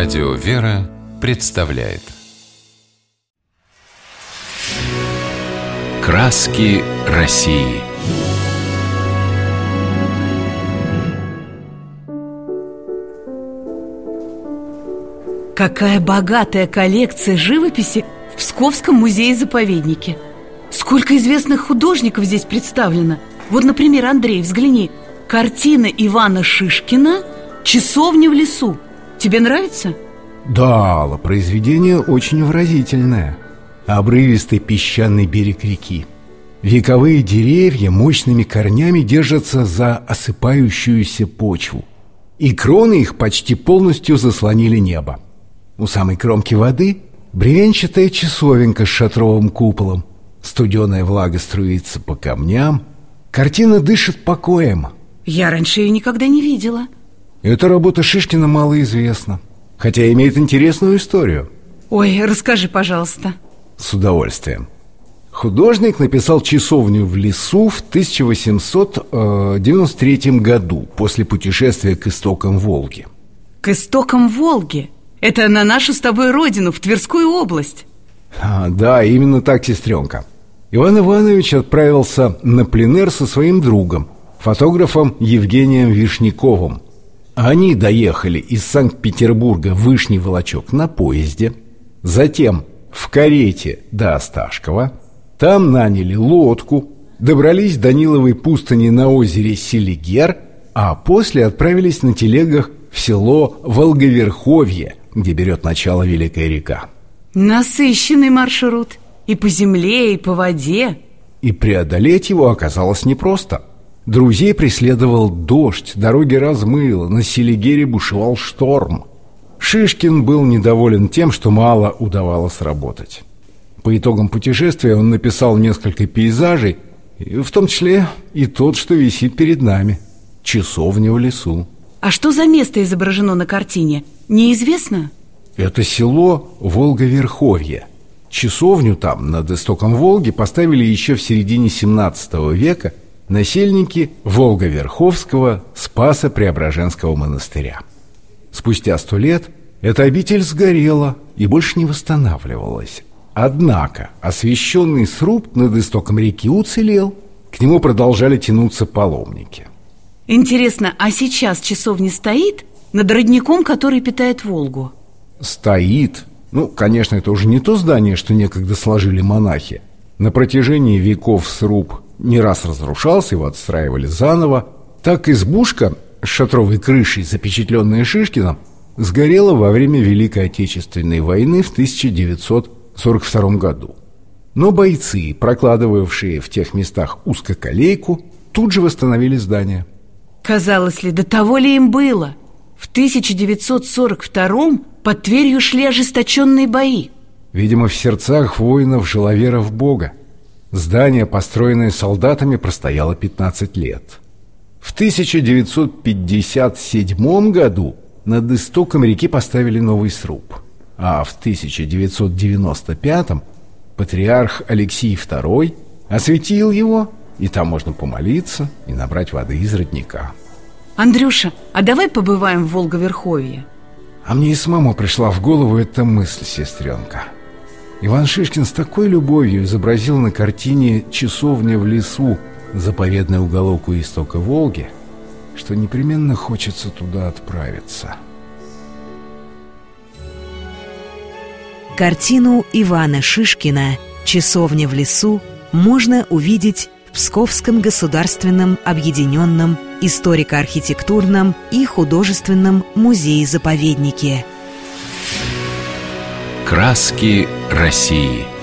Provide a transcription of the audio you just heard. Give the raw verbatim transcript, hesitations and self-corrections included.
Радио «Вера» представляет «Краски России». Какая богатая коллекция живописи в Псковском музее-заповеднике! Сколько известных художников здесь представлено! Вот, например, Андрей, взгляни. Картина Ивана Шишкина «Часовня в лесу». Тебе нравится? Да, Алла, произведение очень выразительное. Обрывистый песчаный берег реки. Вековые деревья мощными корнями держатся за осыпающуюся почву, и кроны их почти полностью заслонили небо. У самой кромки воды бревенчатая часовенка с шатровым куполом. Студеная влага струится по камням. Картина дышит покоем. Я раньше ее никогда не видела. Эта работа Шишкина малоизвестна, хотя имеет интересную историю. Ой, расскажи, пожалуйста. С удовольствием. Художник написал «Часовню в лесу» в тысяча восемьсот девяносто третьем году, после путешествия к истокам Волги. К истокам Волги? Это на нашу с тобой родину, в Тверскую область. а, Да, именно так, сестренка. Иван Иванович отправился на пленэр со своим другом, фотографом Евгением Вишняковым. Они доехали из Санкт-Петербурга в Вышний Волочек на поезде, затем в карете до Осташкова, там наняли лодку, добрались до Ниловой пустыни на озере Селигер, а после отправились на телегах в село Волговерховье, где берет начало Великая река. Насыщенный маршрут. И по земле, и по воде. И преодолеть его оказалось непросто. Друзей преследовал дождь, дороги размыло, на Селигере бушевал шторм. Шишкин был недоволен тем, что мало удавалось работать. По итогам путешествия он написал несколько пейзажей, в том числе и тот, что висит перед нами – «Часовня в лесу». А что за место изображено на картине? Неизвестно? Это село Волговерховье. Часовню там, над истоком Волги, поставили еще в середине семнадцатого века насельники Волговерховского Спасо-Преображенского монастыря. Спустя сто лет эта обитель сгорела и больше не восстанавливалась. Однако освященный сруб над истоком реки уцелел, к нему продолжали тянуться паломники. Интересно, а сейчас часовня стоит над родником, который питает Волгу? Стоит. Ну, конечно, это уже не то здание, что некогда сложили монахи. На протяжении веков сруб не раз разрушался, его отстраивали заново. Так избушка с шатровой крышей, запечатленная Шишкиным, сгорела во время Великой Отечественной войны в тысяча девятьсот сорок втором году. Но бойцы, прокладывавшие в тех местах узкоколейку, тут же восстановили здание. Казалось ли, до того ли им было? В тысяча девятьсот сорок втором под Тверью шли ожесточенные бои. Видимо, в сердцах воинов жила вера в Бога. Здание, построенное солдатами, простояло пятнадцать лет. В тысяча девятьсот пятьдесят седьмом году над истоком реки поставили новый сруб. А в тысяча девятьсот девяносто пятом патриарх Алексий второй осветил его, и там можно помолиться и набрать воды из родника. Андрюша, а давай побываем в Волговерховье? А мне и самому пришла в голову эта мысль, сестренка. Иван Шишкин с такой любовью изобразил на картине «Часовня в лесу» заповедный уголок у истока Волги, что непременно хочется туда отправиться. Картину Ивана Шишкина «Часовня в лесу» можно увидеть в Псковском государственном объединенном историко-архитектурном и художественном музее-заповеднике. «Краски России».